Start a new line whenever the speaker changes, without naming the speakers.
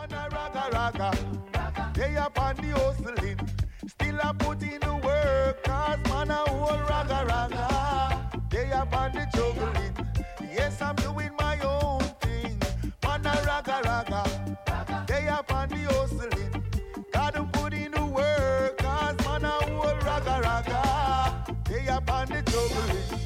Man a raga raga, they up on the hustling. Still a put in the work, cause man a whole raga raga. They up on the juggling. Yes, I'm doing my own thing. Man a raga raga, they up on the hustling. Gotta put in the work, cause man a whole raga raga. They up on the juggling.